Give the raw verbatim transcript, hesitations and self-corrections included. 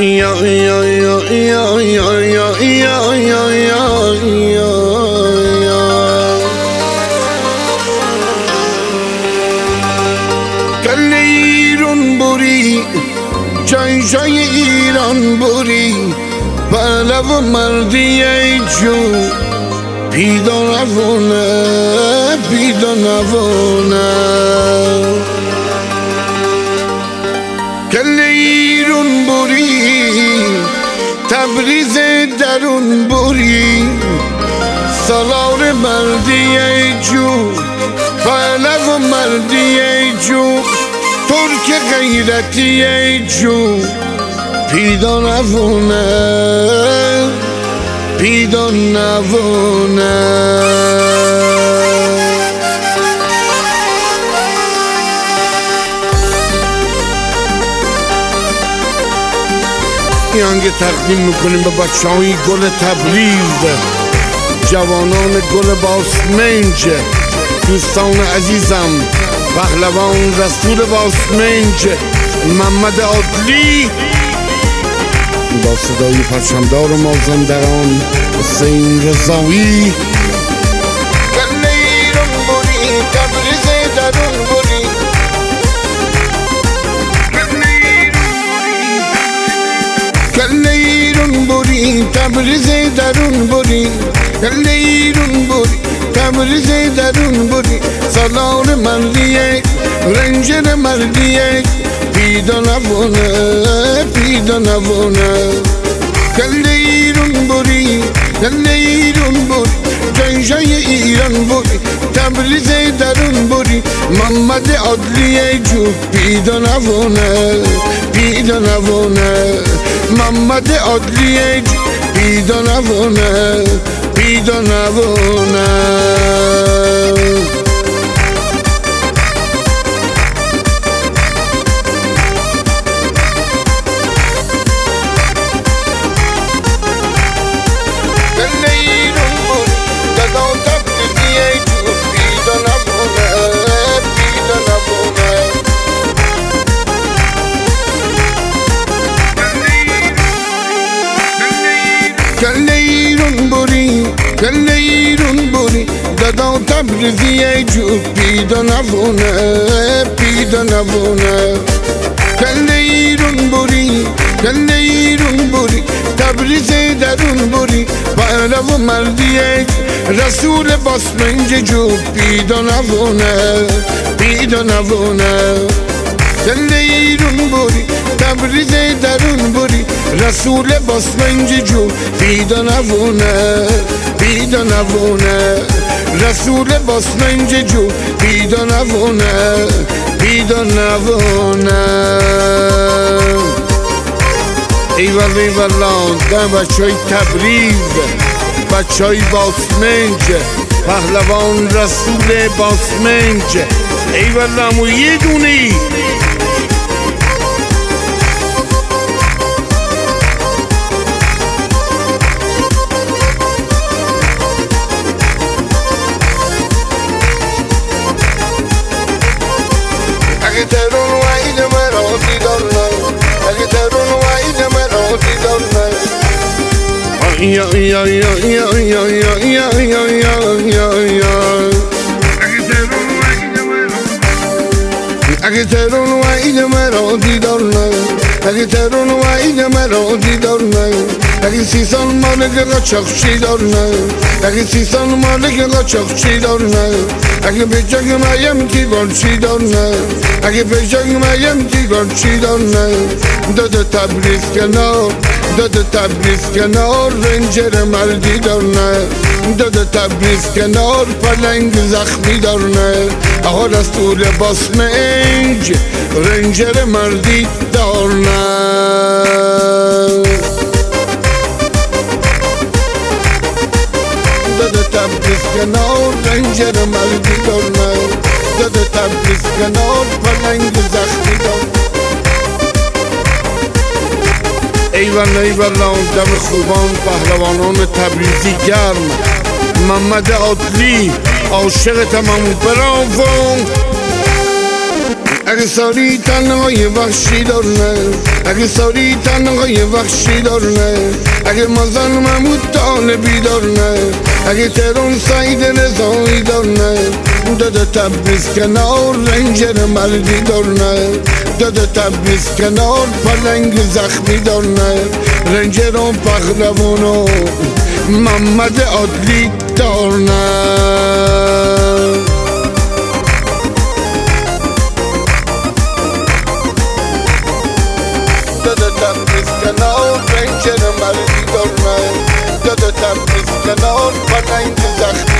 یا یا یا یا یا یا یا یا یا کل ایران بری جای جای ایران بری پهلو مردی ای جو پیدا نوونه پیدا نوونه کل ایران بری تبریز درون بری سالار مردی ای جو پهلو مردی ای جو ترک غیرتی ای جو پیدا نوونه پیدا نوونه این آهنگ تقدیم میکنیم به بچه های گل تبریز، جوانان گل باسمنج، دوستان عزیزم، پهلوان رسول باسمنج محمد عادلی، با صدای پرچمدار مازندران حسین رضایی. کل ایران بری تبریز درون بری کل ایران بری تبریز درون بری کل ایران بری تبریز درون بری سالار مردیه رنجر مردیه پیدا نوونه پیدا نوونه کل ایران بری کل ایران بری جای جای ایران بری تبریز درون بری محمد عادلی جو پیدا نوونه پیدا نوونه محمد عادلی جو پیدا نوونه پیدا نوونه کل ایران بری کل ایران بری دادا تبریزی ای جو پیدا نوونه پیدا نوونه کل ایران بری کل ایران بری تبریز درون بری پهلو مردی ای رسول باسمنج جو پیدا نوونه پیدا نوونه کل ایران بری تبریز درون بری رسول باسمنج جو پیدا نوونه پیدا نوونه رسول باسمنج جو پیدا نوونه پیدا نوونه ایوال ایوالا ده بچه های تبریز، بچه های باسمنج، پهلوان رسول باسمنج ایوالا مو یه دونی اگه ترون وعید مرا دیدار نه اگه ترون وعید مرا دیدار نه یا یا یا یا یا یا یا یا یا یا اگه ترون وعید مرا دیدار نه اگه ترون وعید مرا دیدار نه اگه سی سال مالک قاچاقچی دار نه اگه سی سال مالک قاچاقچی دار نه اگه به جنگ مایم تیگارچی دار نه اگه به جنگ مایم تیگارچی دار نه داده تبریز کنار داده تبریز کنار رنجر مردی دار نه داده تبریز کنار پلنگ زخمی دار نه آقا رسول باسمنج رنجر مردی دار نه داده تبریز کنار رنجر مردی دار نه داده تبریز کنار پلنگ زخمی دار ایوان ایوان دم خوبان پهلوانان تبریزی گرم محمد عادلی عاشق تمام براو اگه ساری تنهای وحشی دارنه، اگه ساری تنهای وحشی دارنه، اگه مازن محمود طالبی دارنه، اگه تهران سعید رضایی دارنه، داده تبریز کنار رنجر مردی دارنه، داده تبریز کنار پلنگ زخمی دارنه، رنجر و پهلوان و محمد عدلی دارنه. داده تبریز کنار رنجر مردی دارنه، داده تبریز کنار پلنگ زخمی